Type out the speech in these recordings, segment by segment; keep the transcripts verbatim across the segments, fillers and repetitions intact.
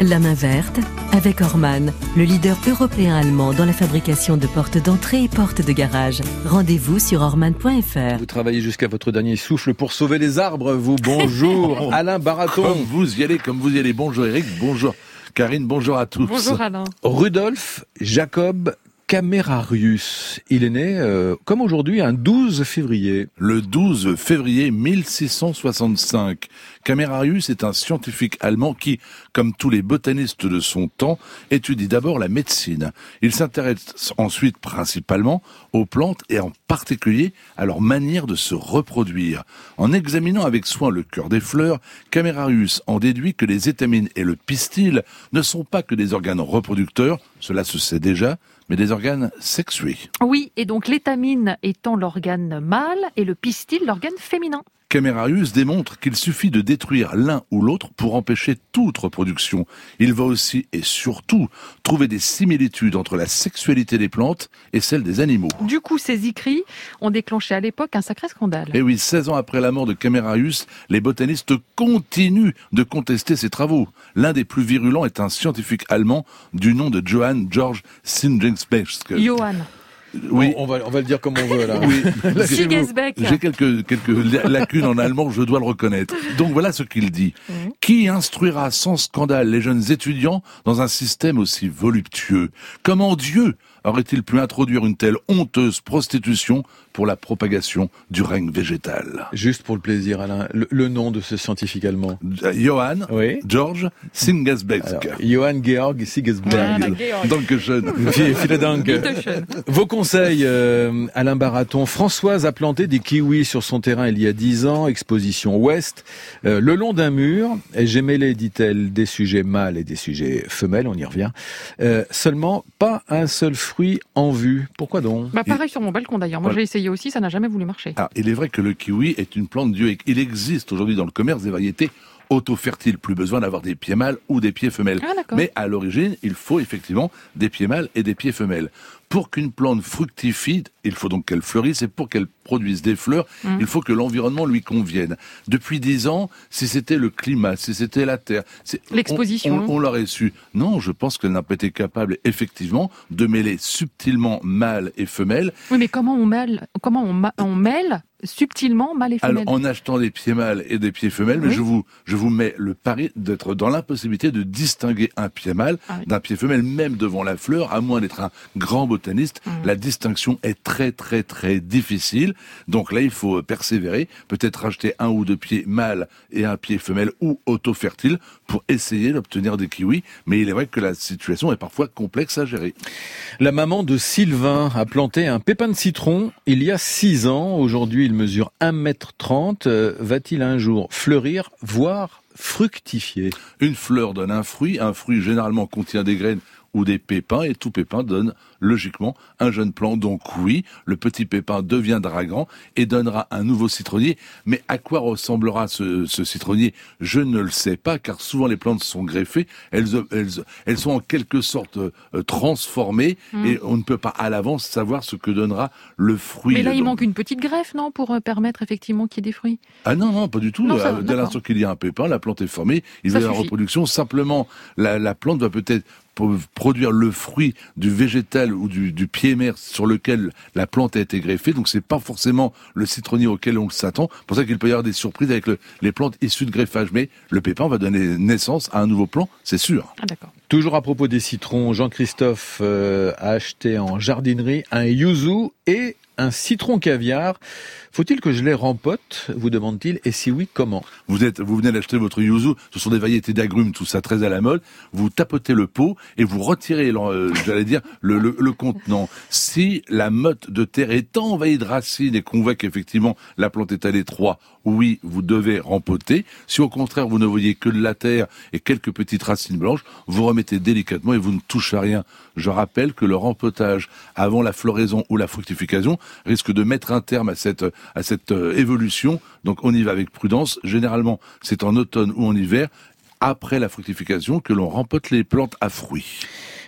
La main verte avec Orman, le leader européen-allemand dans la fabrication de portes d'entrée et portes de garage. Rendez-vous sur orman point f r. Vous travaillez jusqu'à votre dernier souffle pour sauver les arbres, vous. Bonjour, Alain Baraton. Comme vous y allez, comme vous y allez. Bonjour Eric, bonjour Karine, bonjour à tous. Bonjour Alain. Rudolf Jacob Camerarius. Il est né, euh, comme aujourd'hui, un douze février. Le douze février mille six cent soixante-cinq. Camerarius est un scientifique allemand qui, comme tous les botanistes de son temps, étudie d'abord la médecine. Il s'intéresse ensuite principalement aux plantes et en particulier à leur manière de se reproduire. En examinant avec soin le cœur des fleurs, Camerarius en déduit que les étamines et le pistil ne sont pas que des organes reproducteurs, cela se sait déjà, mais des organes sexués. Oui, et donc l'étamine étant l'organe mâle et le pistil l'organe féminin. Camerarius démontre qu'il suffit de détruire l'un ou l'autre pour empêcher toute reproduction. Il va aussi et surtout trouver des similitudes entre la sexualité des plantes et celle des animaux. Du coup, ces écrits ont déclenché à l'époque un sacré scandale. Et oui, seize ans après la mort de Camerarius, les botanistes continuent de contester ses travaux. L'un des plus virulents est un scientifique allemand du nom de Johann Georg Sigesbeck. Johann. Oui, on, on, va, on va le dire comme on veut là. Oui. Sigesbeck. J'ai quelques, quelques lacunes en allemand, je dois le reconnaître. Donc voilà ce qu'il dit. Mmh. Qui instruira sans scandale les jeunes étudiants dans un système aussi voluptueux? Comment Dieu aurait-il pu introduire une telle honteuse prostitution pour la propagation du règne végétal? Juste pour le plaisir, Alain, le, le nom de ce scientifique allemand. Johann oui. Georg Sigesbeck. Johann Georg Sigesbeck. Ah, Dankeschön. Vielen Dank. Vos conseils, euh, Alain Baraton. Françoise a planté des kiwis sur son terrain il y a dix ans, exposition ouest, euh, le long d'un mur. Et j'ai mêlé, dit-elle, des sujets mâles et des sujets femelles, on y revient. Euh, seulement, pas un seul fruit en vue. Pourquoi donc? Bah pareil sur mon balcon d'ailleurs. Moi voilà. J'ai essayé aussi, ça n'a jamais voulu marcher. Ah, il est vrai que le kiwi est une plante dioïque. Il existe aujourd'hui dans le commerce des variétés auto-fertiles. Plus besoin d'avoir des pieds mâles ou des pieds femelles. Ah, mais à l'origine, il faut effectivement des pieds mâles et des pieds femelles. Pour qu'une plante fructifie, il faut donc qu'elle fleurisse, et pour qu'elle produise des fleurs, mmh. il faut que l'environnement lui convienne. Depuis dix ans, si c'était le climat, si c'était la terre, l'exposition, on, on, on l'aurait su. Non, je pense qu'elle n'a pas été capable, effectivement, de mêler subtilement mâle et femelle. Oui, mais comment on mêle, comment on, ma, on mêle subtilement mâle et femelle? Alors, en achetant des pieds mâles et des pieds femelles, oui. mais je vous, je vous mets le pari d'être dans l'impossibilité de distinguer un pied mâle ah oui. d'un pied femelle, même devant la fleur, à moins d'être un grand botaniste. Mmh. La distinction est très, très, très difficile. Donc là, il faut persévérer, peut-être acheter un ou deux pieds mâles et un pied femelle ou auto-fertile pour essayer d'obtenir des kiwis. Mais il est vrai que la situation est parfois complexe à gérer. La maman de Sylvain a planté un pépin de citron il y a six ans. Aujourd'hui, il mesure un mètre trente. Euh, va-t-il un jour fleurir, voire fructifier? Une fleur donne un fruit. Un fruit généralement contient des graines ou des pépins, et tout pépin donne logiquement un jeune plant. Donc oui, le petit pépin deviendra grand et donnera un nouveau citronnier. Mais à quoi ressemblera ce, ce citronnier? Je ne le sais pas, car souvent les plantes sont greffées, elles, elles, elles sont en quelque sorte euh, transformées, mmh. et on ne peut pas à l'avance savoir ce que donnera le fruit. Mais là, dedans. Il manque une petite greffe, non, pour euh, permettre effectivement qu'il y ait des fruits? Ah non, non, pas du tout. Non, ça, Dès l'instant qu'il y a un pépin, la plante est formée, il va y avoir la reproduction. Simplement, la, la plante va peut-être pour produire le fruit du végétal ou du, du pied mère sur lequel la plante a été greffée. Donc c'est pas forcément le citronnier auquel on s'attend. C'est pour ça qu'il peut y avoir des surprises avec le, les plantes issues de greffage. Mais le pépin va donner naissance à un nouveau plant, c'est sûr. Ah d'accord. Toujours à propos des citrons, Jean-Christophe euh, a acheté en jardinerie un yuzu et un citron caviar. Faut-il que je les rempote, vous demande-t-il, et si oui, comment? Vous êtes, vous venez d'acheter votre yuzu, ce sont des variétés d'agrumes, tout ça très à la mode. Vous tapotez le pot et vous retirez, euh, j'allais dire, le, le, le contenant. Si la motte de terre est envahie de racines et qu'on voit qu'effectivement la plante est à l'étroit, oui, vous devez rempoter. Si au contraire vous ne voyez que de la terre et quelques petites racines blanches, vous remettez délicatement et vous ne touchez à rien. Je rappelle que le rempotage avant la floraison ou la fructification risque de mettre un terme à cette à cette euh, évolution. Donc on y va avec prudence. Généralement, c'est en automne ou en hiver, après la fructification, que l'on rempote les plantes à fruits.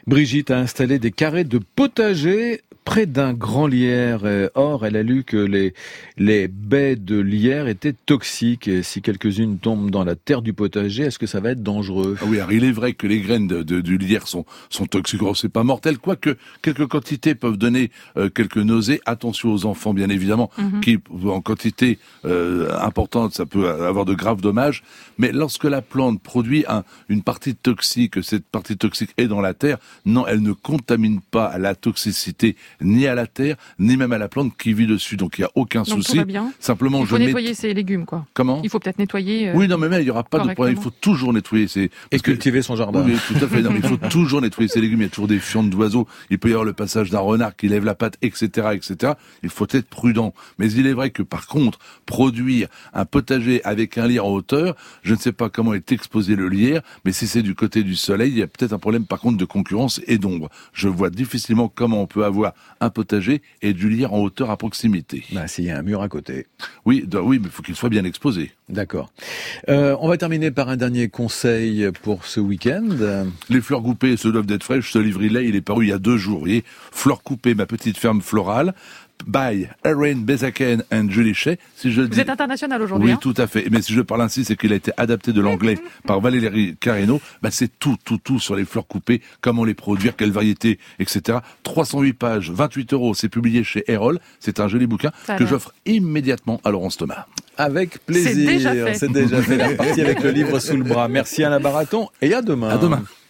Brigitte a installé des carrés de potager près d'un grand lierre. Or, elle a lu que les, les baies de lierre étaient toxiques. Et si quelques-unes tombent dans la terre du potager, est-ce que ça va être dangereux? Ah oui, alors il est vrai que les graines de, de, du lierre sont, sont toxiques. Alors, c'est pas mortel, quoique quelques quantités peuvent donner euh, quelques nausées. Attention aux enfants, bien évidemment, mm-hmm. qui en quantité euh, importante, ça peut avoir de graves dommages. Mais lorsque la plante produit un, une partie toxique, cette partie toxique est dans la terre, non, elle ne contamine pas à la toxicité ni à la terre, ni même à la plante qui vit dessus. Donc il n'y a aucun Donc, souci. Tout va bien. Simplement, il faut je nettoyer mets... ses légumes, quoi. Comment? Il faut peut-être nettoyer. Euh, oui, non, mais même il n'y aura pas de problème. Il faut toujours nettoyer ses. Et cultiver son jardin. Oui, tout à fait. Non, mais il faut toujours nettoyer ses légumes. Il y a toujours des fientes d'oiseaux. Il peut y avoir le passage d'un renard qui lève la patte, et cetera, et cetera. Il faut être prudent. Mais il est vrai que par contre, produire un potager avec un lierre en hauteur, je ne sais pas comment est exposé le lierre, mais si c'est du côté du soleil, il y a peut-être un problème par contre de concurrence et d'ombre. Je vois difficilement comment on peut avoir un potager et du lierre en hauteur à proximité. Bah, s'il y a un mur à côté. Oui, d- oui, mais il faut qu'il soit bien exposé. D'accord. Euh, on va terminer par un dernier conseil pour ce week-end. Les fleurs coupées se doivent d'être fraîches. Ce livret-là, il est paru il y a deux jours. Vous voyez, Fleurs coupées, ma petite ferme florale. By Erin Bezaken and Julie Shea. Si je Vous dis... êtes international aujourd'hui. Oui, hein tout à fait. Mais si je parle ainsi, c'est qu'il a été adapté de l'anglais par Valérie Carreno. Bah, c'est tout, tout, tout sur les fleurs coupées, comment les produire, quelle variété, et cetera. trois cent huit pages, vingt-huit euros. C'est publié chez Erol. C'est un joli bouquin Ça que va. j'offre immédiatement à Laurence Thomas. Avec plaisir. C'est déjà fait. C'est déjà fait. La partie avec le livre sous le bras. Merci Alain Baraton et à demain. À demain.